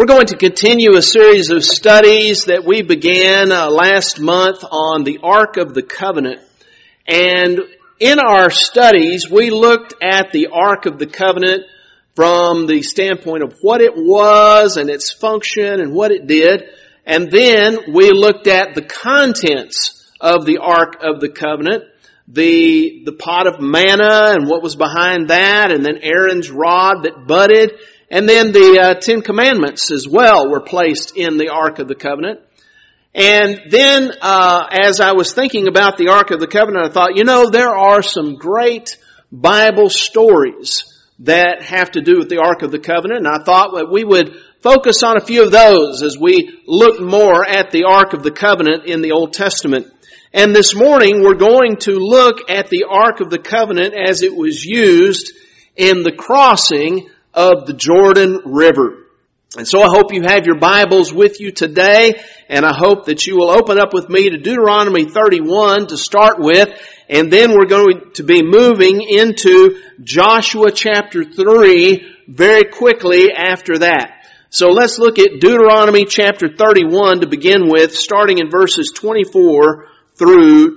We're going to continue a series of studies that we began last month on the Ark of the Covenant. And in our studies, we looked at the Ark of the Covenant from the standpoint of what it was and its function and what it did. And then we looked at the contents of the Ark of the Covenant, the pot of manna and what was behind that, and then Aaron's rod that budded. And then the Ten Commandments as well were placed in the Ark of the Covenant. And then as I was thinking about the Ark of the Covenant, I thought, there are some great Bible stories that have to do with the Ark of the Covenant. And I thought that we would focus on a few of those as we look more at the Ark of the Covenant in the Old Testament. And this morning we're going to look at the Ark of the Covenant as it was used in the crossing of the Jordan River. And so I hope you have your Bibles with you today, and I hope that you will open up with me to Deuteronomy 31 to start with, and then we're going to be moving into Joshua chapter 3 very quickly after that. So let's look at Deuteronomy chapter 31 to begin with, starting in verses 24 through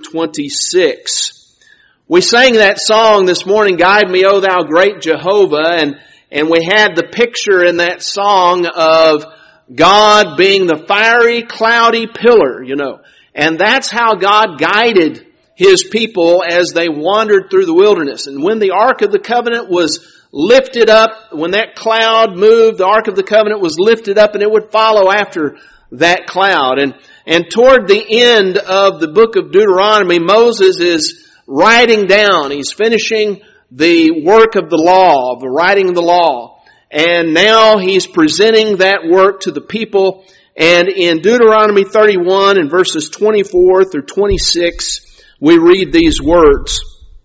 26. We sang that song this morning, Guide Me, O Thou Great Jehovah, and we had the picture in that song of God being the fiery, cloudy pillar, And that's how God guided His people as they wandered through the wilderness. And when the Ark of the Covenant was lifted up, when that cloud moved, the Ark of the Covenant was lifted up and it would follow after that cloud. And toward the end of the book of Deuteronomy, Moses is writing down, he's finishing the work of the law, the writing of the law. And now he's presenting that work to the people. And in Deuteronomy 31 and verses 24 through 26, we read these words.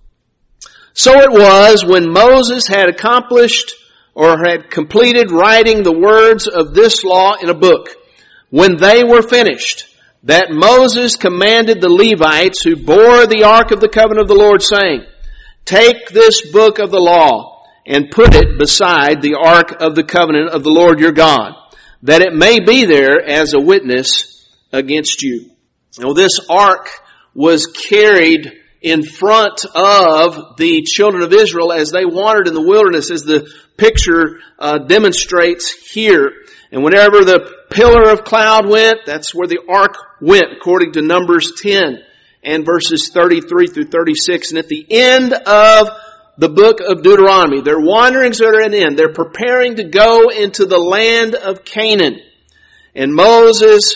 So it was when Moses had accomplished or had completed writing the words of this law in a book, when they were finished, that Moses commanded the Levites who bore the Ark of the Covenant of the Lord, saying, Take this book of the law and put it beside the Ark of the Covenant of the Lord your God, that it may be there as a witness against you. Now, this Ark was carried in front of the children of Israel as they wandered in the wilderness, as the picture demonstrates here. And whenever the pillar of cloud went, that's where the Ark went, according to Numbers 10. And verses 33 through 36. And at the end of the book of Deuteronomy, their wanderings are at an end. They're preparing to go into the land of Canaan. And Moses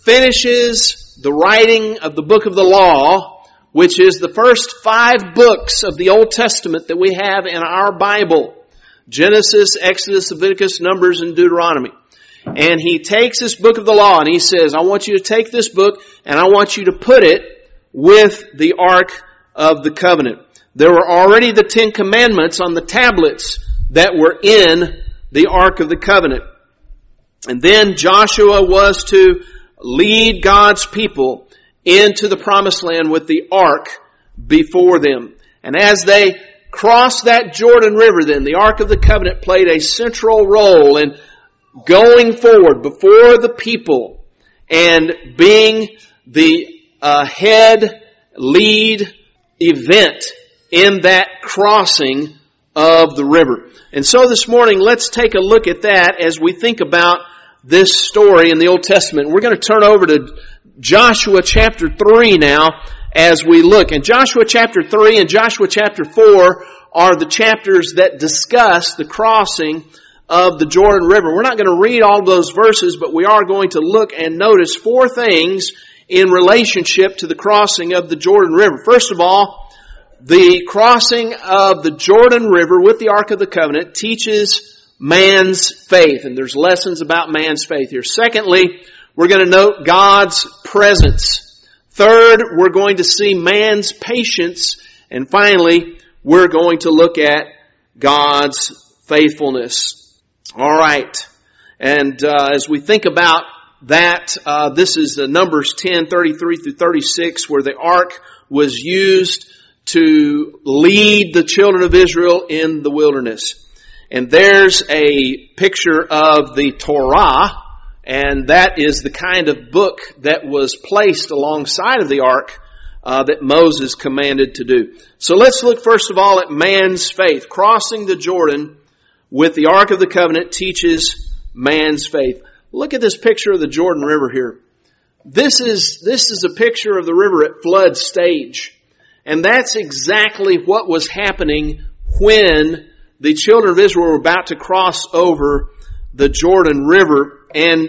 finishes the writing of the book of the law, which is the first 5 books of the Old Testament that we have in our Bible. Genesis, Exodus, Leviticus, Numbers, and Deuteronomy. And he takes this book of the law and he says, I want you to take this book and I want you to put it with the Ark of the Covenant. There were already the 10 Commandments on the tablets that were in the Ark of the Covenant. And then Joshua was to lead God's people into the Promised Land with the Ark before them. And as they crossed that Jordan River then, the Ark of the Covenant played a central role in going forward before the people and being the head lead event in that crossing of the river. And so this morning, let's take a look at that as we think about this story in the Old Testament. We're going to turn over to Joshua chapter 3 now as we look. And Joshua chapter 3 and Joshua chapter 4 are the chapters that discuss the crossing of the Jordan River. We're not going to read all of those verses, but we are going to look and notice 4 things in relationship to the crossing of the Jordan River. First of all, the crossing of the Jordan River with the Ark of the Covenant teaches man's faith, and there's lessons about man's faith here. Secondly, we're going to note God's presence. Third, we're going to see man's patience. And finally, we're going to look at God's faithfulness. All right. And as we think about that, this is Numbers 10, 33 through 36, where the ark was used to lead the children of Israel in the wilderness. And there's a picture of the Torah, and that is the kind of book that was placed alongside of the ark that Moses commanded to do. So let's look first of all at man's faith. Crossing the Jordan with the Ark of the Covenant teaches man's faith. Look at this picture of the Jordan River here. This is a picture of the river at flood stage. And that's exactly what was happening when the children of Israel were about to cross over the Jordan River. And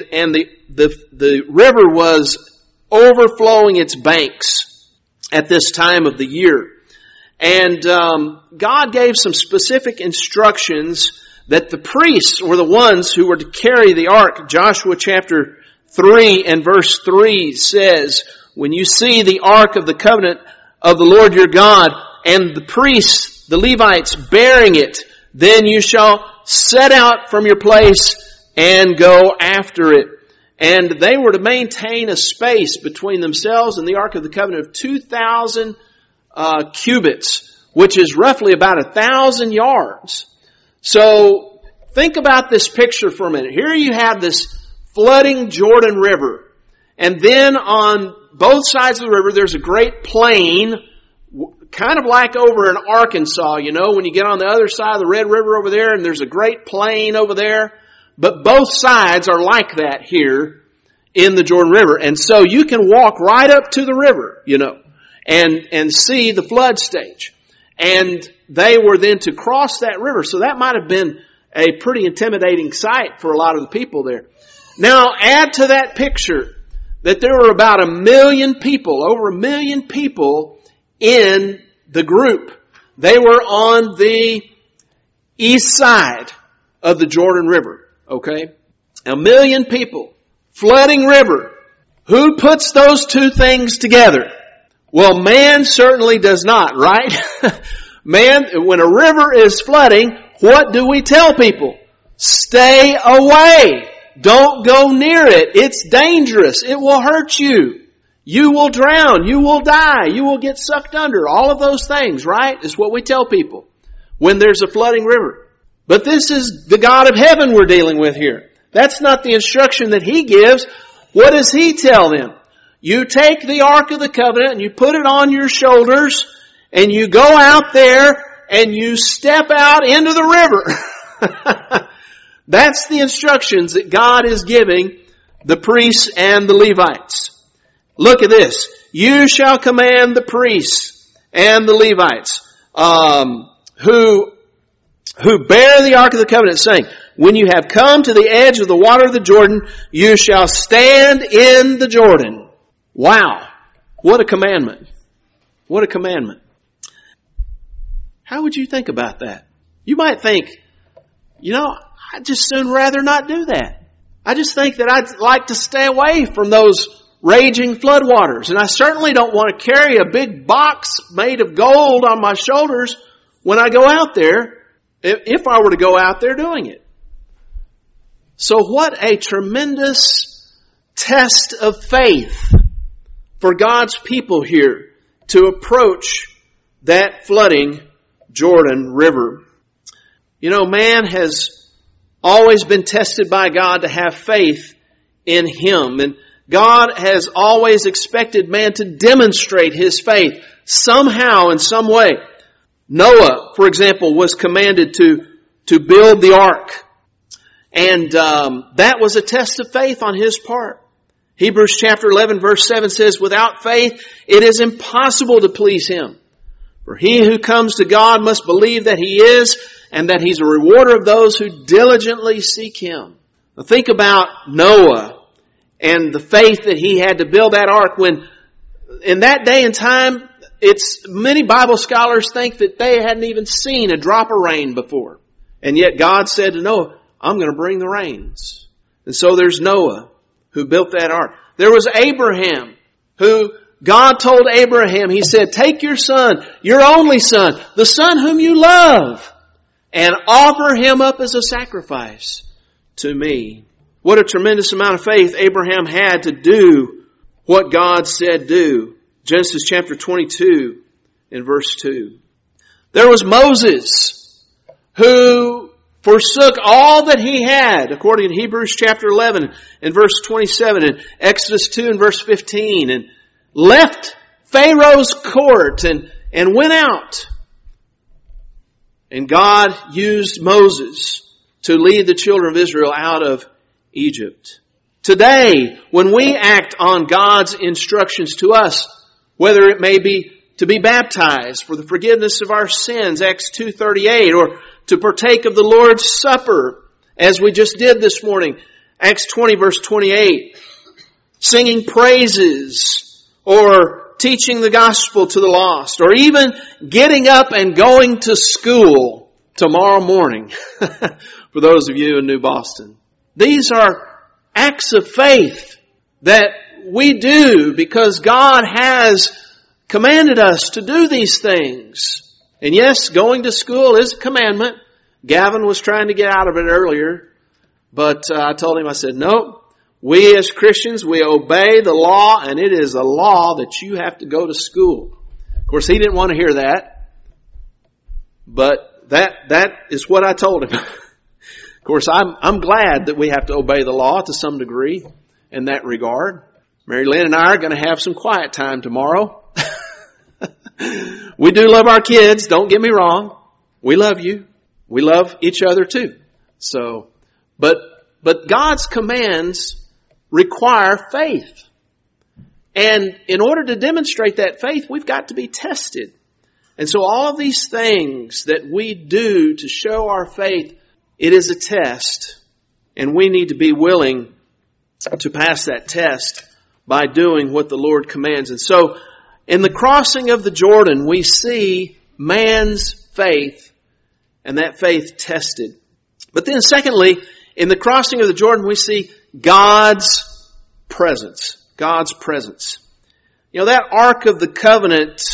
the river was overflowing its banks at this time of the year. And God gave some specific instructions that the priests were the ones who were to carry the ark. Joshua chapter 3 and verse 3 says, when you see the ark of the covenant of the Lord your God and the priests, the Levites, bearing it, then you shall set out from your place and go after it. And they were to maintain a space between themselves and the ark of the covenant of 2,000 cubits, which is roughly about 1,000 yards. So think about this picture for a minute. Here you have this flooding Jordan River. And then on both sides of the river, there's a great plain, kind of like over in Arkansas, when you get on the other side of the Red River over there, and there's a great plain over there. But both sides are like that here in the Jordan River. And so you can walk right up to the river, and see the flood stage. And they were then to cross that river. So that might have been a pretty intimidating sight for a lot of the people there. Now add to that picture that there were about 1 million people, over 1 million people in the group. They were on the east side of the Jordan River. Okay? 1 million people. Flooding river. Who puts those two things together? Well, man certainly does not, right? Man, when a river is flooding, what do we tell people? Stay away. Don't go near it. It's dangerous. It will hurt you. You will drown. You will die. You will get sucked under. All of those things, right? Is what we tell people when there's a flooding river. But this is the God of heaven we're dealing with here. That's not the instruction that He gives. What does He tell them? You take the Ark of the Covenant and you put it on your shoulders and you go out there and you step out into the river. That's the instructions that God is giving the priests and the Levites. Look at this. You shall command the priests and the Levites who bear the Ark of the Covenant, saying, when you have come to the edge of the water of the Jordan, you shall stand in the Jordan. Wow. What a commandment. What a commandment. How would you think about that? You might think, I'd just soon rather not do that. I just think that I'd like to stay away from those raging floodwaters. And I certainly don't want to carry a big box made of gold on my shoulders when I go out there, if I were to go out there doing it. So what a tremendous test of faith for God's people here to approach that flooding Jordan River. Man has always been tested by God to have faith in Him. And God has always expected man to demonstrate his faith somehow, in some way. Noah, for example, was commanded to build the ark. And that was a test of faith on his part. Hebrews chapter 11 verse 7 says, without faith it is impossible to please Him. For he who comes to God must believe that He is, and that He's a rewarder of those who diligently seek Him. Now think about Noah and the faith that he had to build that ark when, in that day and time, many Bible scholars think that they hadn't even seen a drop of rain before. And yet God said to Noah, I'm going to bring the rains. And so there's Noah who built that ark. There was Abraham who God told Abraham, He said, take your son, your only son, the son whom you love, and offer him up as a sacrifice to me. What a tremendous amount of faith Abraham had to do what God said do. Genesis chapter 22 and verse 2. There was Moses who forsook all that he had, according to Hebrews chapter 11 and verse 27 and Exodus 2 and verse 15, and left Pharaoh's court and went out. And God used Moses to lead the children of Israel out of Egypt. Today, when we act on God's instructions to us, whether it may be to be baptized for the forgiveness of our sins, Acts 2:38, or to partake of the Lord's Supper, as we just did this morning, Acts 20 verse 28, singing praises, or teaching the gospel to the lost, or even getting up and going to school tomorrow morning, for those of you in New Boston. These are acts of faith that we do because God has commanded us to do these things. And yes, going to school is a commandment. Gavin was trying to get out of it earlier, but I told him, I said, no, we as Christians, we obey the law, and it is a law that you have to go to school. Of course, he didn't want to hear that, but that is what I told him. Of course, I'm glad that we have to obey the law to some degree in that regard. Mary Lynn and I are going to have some quiet time tomorrow. We do love our kids, don't get me wrong. We love you. We love each other too. So, but God's commands require faith. And in order to demonstrate that faith, we've got to be tested. And so all of these things that we do to show our faith, it is a test, and we need to be willing to pass that test by doing what the Lord commands. And so, in the crossing of the Jordan, we see man's faith, and that faith tested. But then secondly, in the crossing of the Jordan, we see God's presence. God's presence. You know, that Ark of the Covenant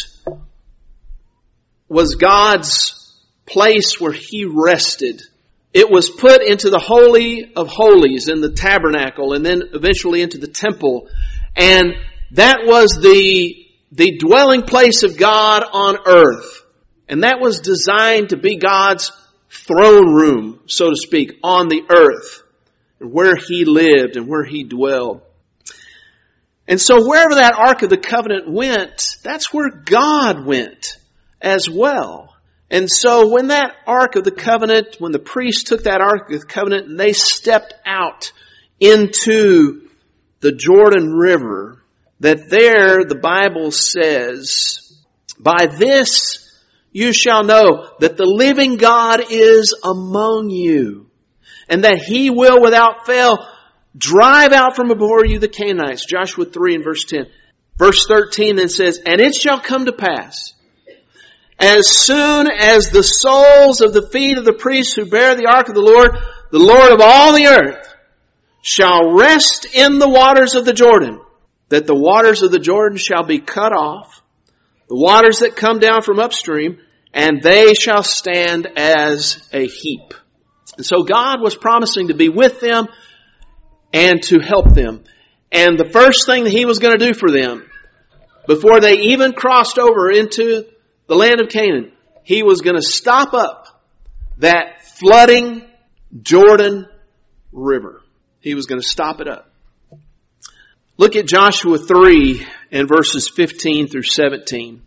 was God's place where He rested. It was put into the Holy of Holies in the tabernacle and then eventually into the temple. And that was the dwelling place of God on earth. And that was designed to be God's throne room, so to speak, on the earth, where He lived and where He dwelled. And so wherever that Ark of the Covenant went, that's where God went as well. And so when that Ark of the Covenant, when the priests took that Ark of the Covenant and they stepped out into the Jordan River, that there the Bible says, by this you shall know that the living God is among you, and that He will without fail drive out from before you the Canaanites. Joshua 3 and verse 10. Verse 13 then says, and it shall come to pass, as soon as the soles of the feet of the priests who bear the ark of the Lord of all the earth, shall rest in the waters of the Jordan, that the waters of the Jordan shall be cut off, the waters that come down from upstream, and they shall stand as a heap. And so God was promising to be with them and to help them. And the first thing that He was going to do for them, before they even crossed over into the land of Canaan, He was going to stop up that flooding Jordan River. He was going to stop it up. Look at Joshua 3 and verses 15 through 17.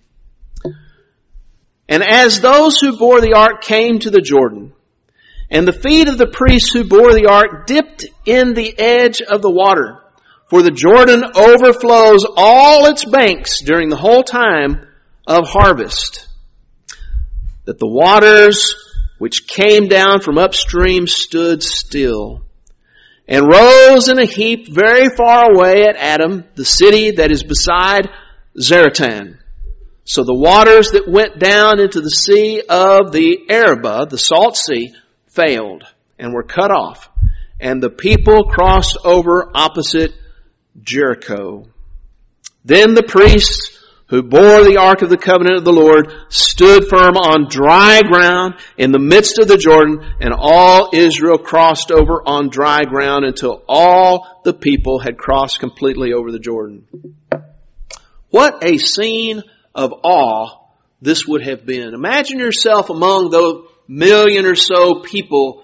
And as those who bore the ark came to the Jordan, and the feet of the priests who bore the ark dipped in the edge of the water, for the Jordan overflows all its banks during the whole time of harvest, that the waters which came down from upstream stood still, and rose in a heap very far away at Adam, the city that is beside Zaratan. So the waters that went down into the sea of the Arabah, the salt sea, failed and were cut off, and the people crossed over opposite Jericho. Then the priests who bore the ark of the covenant of the Lord stood firm on dry ground in the midst of the Jordan, and all Israel crossed over on dry ground until all the people had crossed completely over the Jordan. What a scene of awe this would have been. Imagine yourself among those million or so people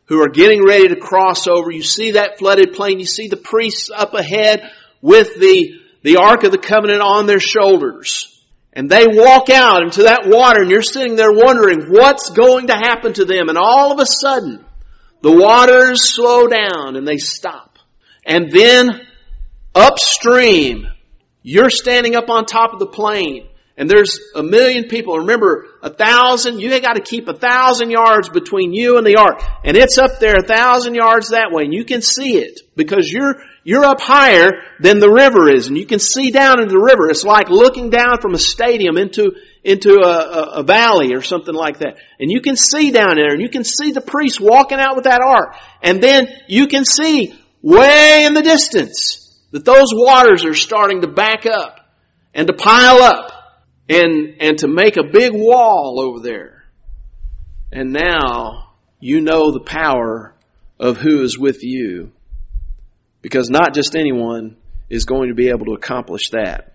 who are getting ready to cross over. You see that flooded plain. You see the priests up ahead with the Ark of the Covenant on their shoulders. And they walk out into that water, and you're sitting there wondering what's going to happen to them. And all of a sudden, the waters slow down and they stop. And then upstream, you're standing up on top of the plain. And there's 1 million people. Remember, 1,000, you got to keep 1,000 yards between you and the ark. And it's up there 1,000 yards that way. And you can see it because you're up higher than the river is. And you can see down into the river. It's like looking down from a stadium into a valley or something like that. And you can see down there. And you can see the priests walking out with that ark. And then you can see way in the distance that those waters are starting to back up and to pile up. And to make a big wall over there. And now you know the power of who is with you. Because not just anyone is going to be able to accomplish that.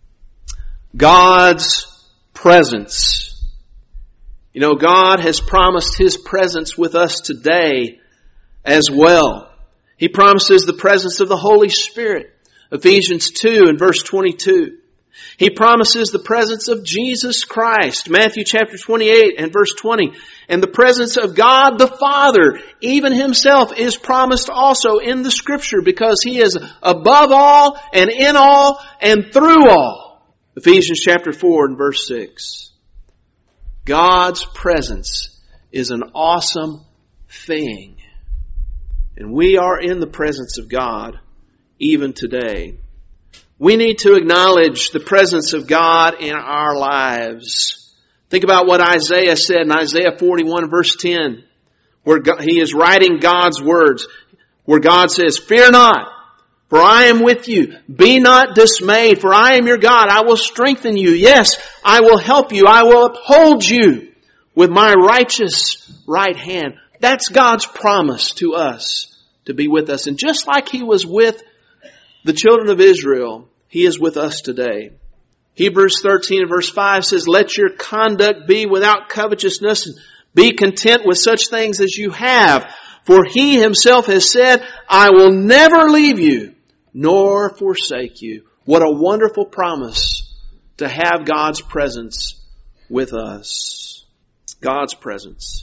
God's presence. You know, God has promised His presence with us today as well. He promises the presence of the Holy Spirit. Ephesians 2 and verse 22. He promises the presence of Jesus Christ. Matthew chapter 28 and verse 20. And the presence of God the Father, even Himself, is promised also in the Scripture because He is above all and in all and through all. Ephesians chapter 4 and verse 6. God's presence is an awesome thing. And we are in the presence of God even today. We need to acknowledge the presence of God in our lives. Think about what Isaiah said in Isaiah 41 verse 10, where he is writing God's words, where God says, "Fear not, for I am with you. Be not dismayed, for I am your God. I will strengthen you. Yes, I will help you. I will uphold you with my righteous right hand." That's God's promise to us to be with us. And just like He was with the children of Israel, He is with us today. Hebrews 13 and verse 5 says, "Let your conduct be without covetousness, and be content with such things as you have. For He Himself has said, I will never leave you, nor forsake you." What a wonderful promise to have God's presence with us. God's presence.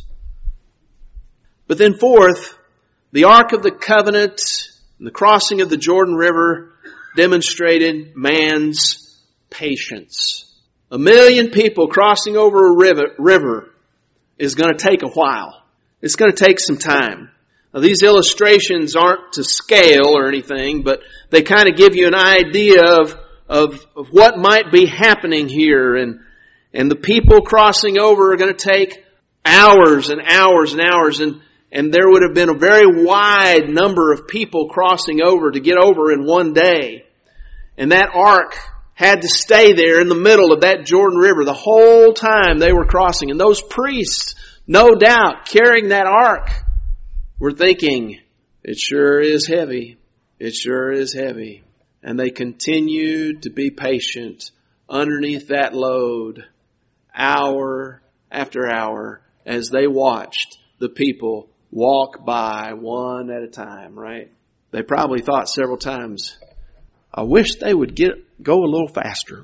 But then fourth, the Ark of the Covenant and the crossing of the Jordan River demonstrated man's patience. 1 million people crossing over a river is going to take a while. It's going to take some time. Now, these illustrations aren't to scale or anything, but they kind of give you an idea of what might be happening here. And the people crossing over are going to take hours and hours and hours. And there would have been a very wide number of people crossing over to get over in one day. And that ark had to stay there in the middle of that Jordan River the whole time they were crossing. And those priests, no doubt, carrying that ark, were thinking, it sure is heavy. It sure is heavy. And they continued to be patient underneath that load, hour after hour, as they watched the people walk by one at a time, right? They probably thought several times, I wish they would go a little faster.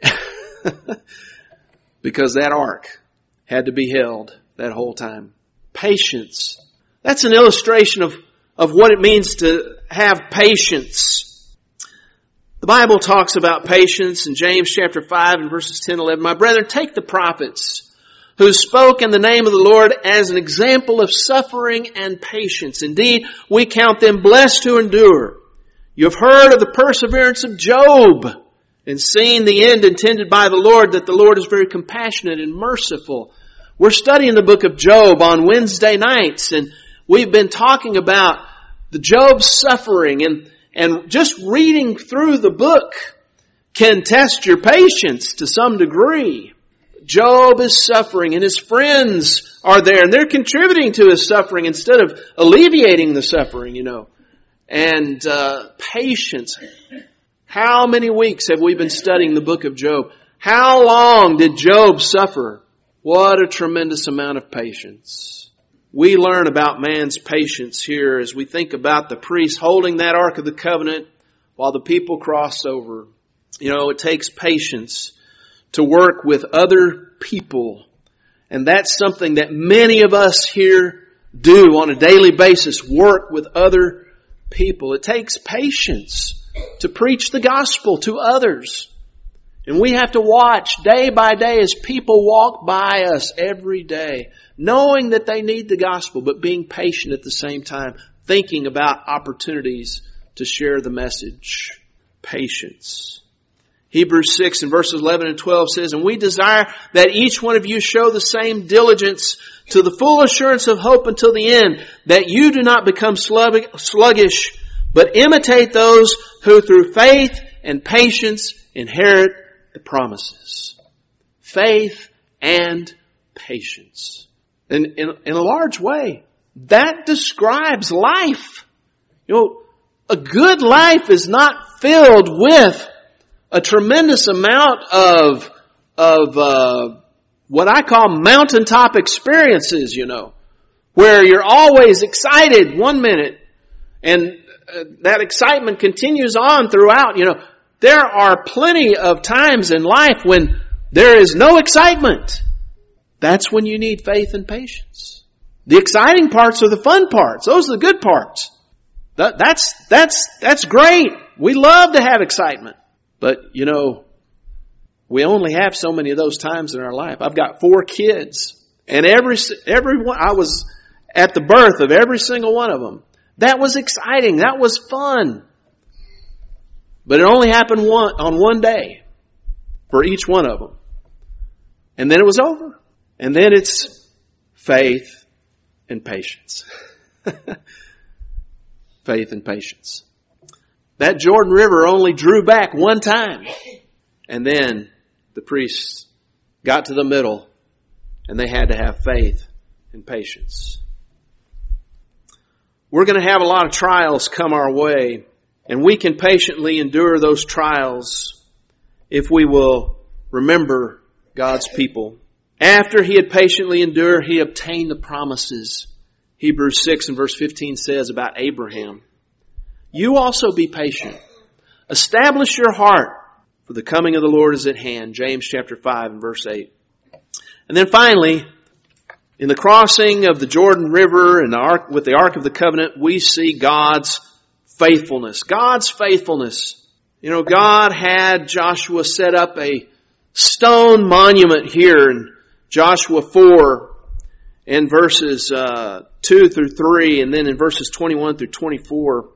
Because that ark had to be held that whole time. Patience. That's an illustration of what it means to have patience. The Bible talks about patience in James chapter 5 and verses 10 and 11. "My brethren, take the prophets who spoke in the name of the Lord as an example of suffering and patience. Indeed, we count them blessed who endure. You have heard of the perseverance of Job and seen the end intended by the Lord, that the Lord is very compassionate and merciful." We're studying the book of Job on Wednesday nights, and we've been talking about the Job's suffering, and just reading through the book can test your patience to some degree. Job is suffering and his friends are there and they're contributing to his suffering instead of alleviating the suffering, you know. And patience. How many weeks have we been studying the book of Job? How long did Job suffer? What a tremendous amount of patience. we learn about man's patience here as we think about the priest holding that Ark of the Covenant while the people cross over. You know, it takes patience to work with other people. And that's something that many of us here do on a daily basis, work with other people. It takes patience to preach the gospel to others. And we have to watch day by day as people walk by us every day, knowing that they need the gospel, but being patient at the same time, thinking about opportunities to share the message. Patience. Hebrews 6 and verses 11 and 12 says, "And we desire that each one of you show the same diligence to the full assurance of hope until the end, that you do not become sluggish, but imitate those who through faith and patience inherit the promises." Faith and patience. And in a large way, that describes life. You know, a good life is not filled with a tremendous amount of what I call mountaintop experiences, you know, where you're always excited one minute and that excitement continues on throughout. You know, there are plenty of times in life when there is no excitement. That's when you need faith and patience. The exciting parts are the fun parts. Those are the good parts. That's great. We love to have excitement. But, you know, we only have so many of those times in our life. I've got 4 kids. And every one, I was at the birth of every single one of them. That was exciting. That was fun. But it only happened on one day for each one of them. And then it was over. And then it's faith and patience. Faith and patience. That Jordan River only drew back one time. And then the priests got to the middle and they had to have faith and patience. We're going to have a lot of trials come our way, and we can patiently endure those trials if we will remember God's people. After he had patiently endured, he obtained the promises. Hebrews 6 and verse 15 says about Abraham, "You also be patient. Establish your heart, for the coming of the Lord is at hand." James chapter 5 and verse 8. And then finally, in the crossing of the Jordan River and with the Ark of the Covenant, we see God's faithfulness. God's faithfulness. You know, God had Joshua set up a stone monument here in Joshua 4 in verses 2 through 3 and then in verses 21 through 24.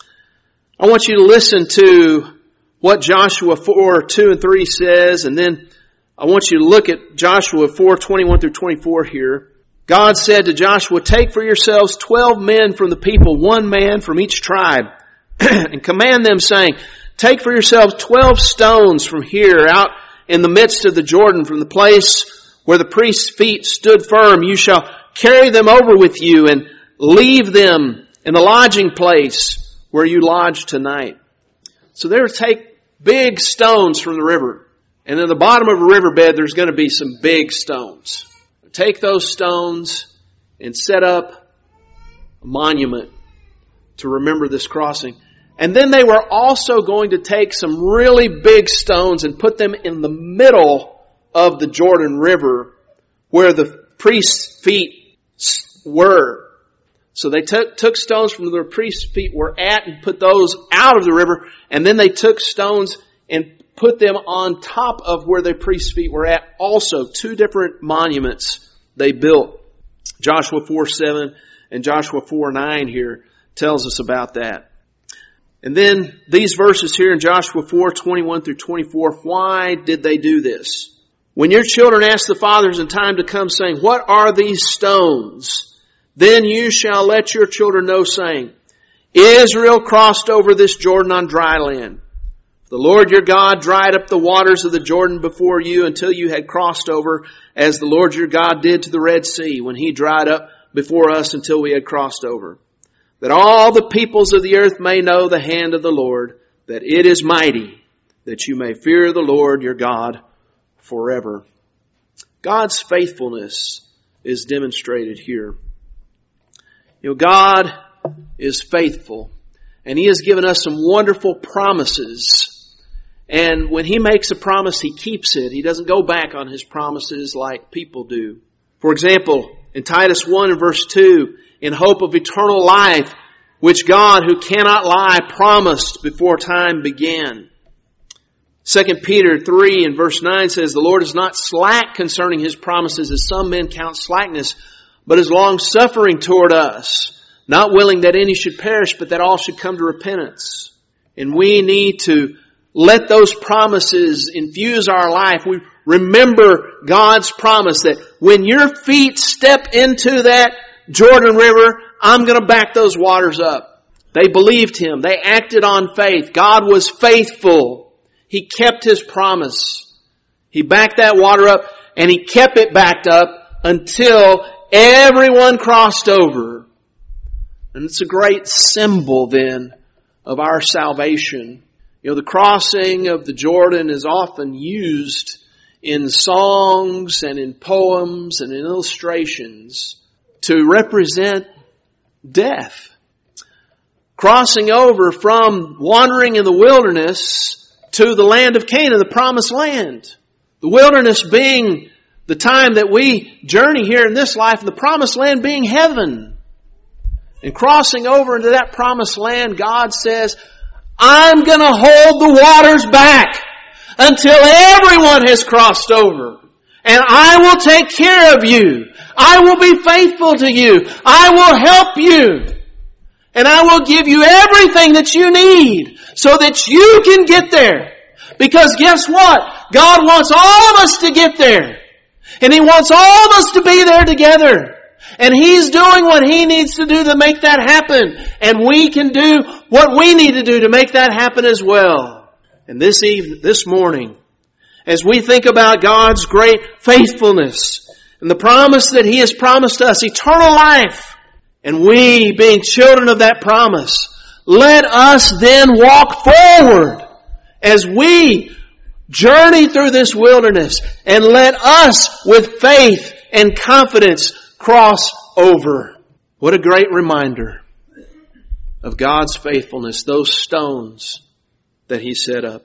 I want you to listen to what Joshua 4, 2 and 3 says, and then I want you to look at Joshua 4, 21 through 24 here. God said to Joshua, "Take for yourselves 12 men from the people, 1 man from each tribe, and command them, saying, Take for yourselves 12 stones from here out in the midst of the Jordan, from the place where the priest's feet stood firm. You shall carry them over with you and leave them in the lodging place where you lodge tonight." So they would take big stones from the river. And in the bottom of a riverbed, there's going to be some big stones. Take those stones and set up a monument to remember this crossing. And then they were also going to take some really big stones and put them in the middle of the Jordan River where the priest's feet were. So they took stones from where the priest's feet were at and put those out of the river. And then they took stones and put them on top of where the priest's feet were at. Also, 2 different monuments they built. Joshua 4:7 and Joshua 4:9 here tells us about that. And then these verses here in Joshua 4:21 through 24, why did they do this? "When your children ask the fathers in time to come, saying, What are these stones? Then you shall let your children know, saying, Israel crossed over this Jordan on dry land. The Lord your God dried up the waters of the Jordan before you until you had crossed over, as the Lord your God did to the Red Sea, when he dried up before us until we had crossed over. That all the peoples of the earth may know the hand of the Lord, that it is mighty, that you may fear the Lord your God forever." God's faithfulness is demonstrated here. God is faithful, and He has given us some wonderful promises. And when He makes a promise, He keeps it. He doesn't go back on His promises like people do. For example, in Titus 1 and verse 2, in hope of eternal life, which God, who cannot lie, promised before time began. 2 Peter 3 and verse 9 says, the Lord is not slack concerning His promises, as some men count slackness, but is long-suffering toward us, not willing that any should perish, but that all should come to repentance. And we need to let those promises infuse our life. We remember God's promise that when your feet step into that Jordan River, I'm going to back those waters up. They believed Him. They acted on faith. God was faithful. He kept His promise. He backed that water up, and He kept it backed up until everyone crossed over. And it's a great symbol then of our salvation. The crossing of the Jordan is often used in songs and in poems and in illustrations to represent death. Crossing over from wandering in the wilderness to the land of Canaan, the promised land. The wilderness being the time that we journey here in this life, and the promised land being heaven. And crossing over into that promised land, God says, I'm going to hold the waters back until everyone has crossed over. And I will take care of you. I will be faithful to you. I will help you. And I will give you everything that you need so that you can get there. Because guess what? God wants all of us to get there. And He wants all of us to be there together. And He's doing what He needs to do to make that happen. And we can do what we need to do to make that happen as well. And this morning, as we think about God's great faithfulness and the promise that He has promised us, eternal life, and we being children of that promise, let us then walk forward as we journey through this wilderness, and let us with faith and confidence cross over. What a great reminder of God's faithfulness, those stones that He set up.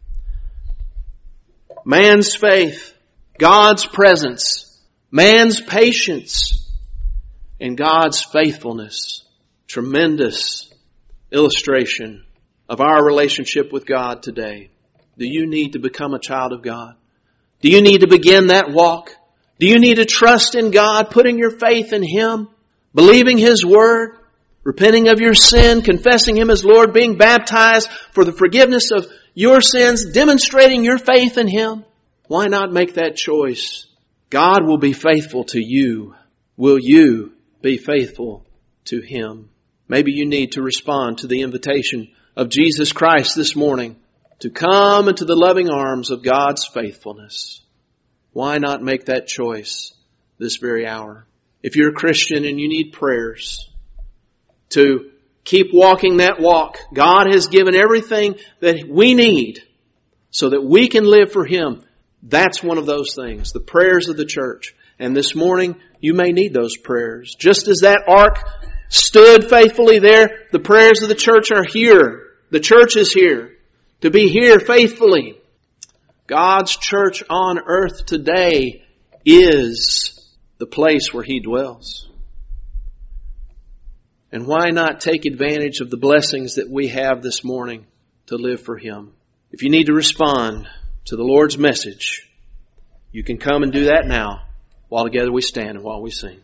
Man's faith, God's presence, man's patience, and God's faithfulness. Tremendous illustration of our relationship with God today. Do you need to become a child of God? Do you need to begin that walk? Do you need to trust in God, putting your faith in Him, believing His Word, repenting of your sin, confessing Him as Lord, being baptized for the forgiveness of your sins, demonstrating your faith in Him? Why not make that choice? God will be faithful to you. Will you be faithful to Him? Maybe you need to respond to the invitation of Jesus Christ this morning to come into the loving arms of God's faithfulness. Why not make that choice this very hour? If you're a Christian and you need prayers to keep walking that walk, God has given everything that we need so that we can live for Him. That's one of those things, the prayers of the church. And this morning, you may need those prayers. Just as that ark stood faithfully there, the prayers of the church are here. The church is here to be here faithfully. God's church on earth today is the place where He dwells. And why not take advantage of the blessings that we have this morning to live for Him? If you need to respond to the Lord's message, you can come and do that now while together we stand and while we sing.